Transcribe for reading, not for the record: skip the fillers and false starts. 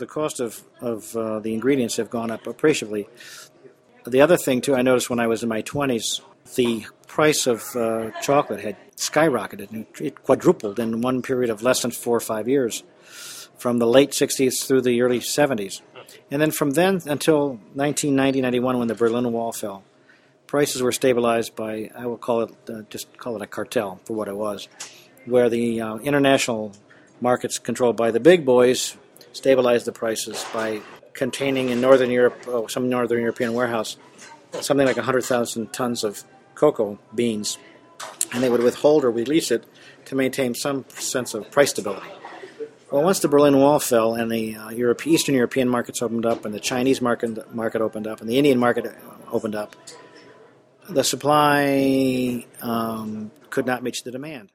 the cost of the ingredients have gone up appreciably. The other thing, too, I noticed when I was in my 20s, the price of chocolate had skyrocketed. It quadrupled in one period of less than 4 or 5 years, from the late 60s through the early 70s. And then from then until 1990-91, when the Berlin Wall fell, prices were stabilized by, I will call it, just call it a cartel for what it was, where the international markets controlled by the big boys stabilized the prices by containing in Northern Europe, some Northern European warehouse, something like 100,000 tons of cocoa beans, and they would withhold or release it to maintain some sense of price stability. Well, once the Berlin Wall fell and the Eastern European markets opened up and the Chinese market opened up and the Indian market opened up, the supply could not match the demand.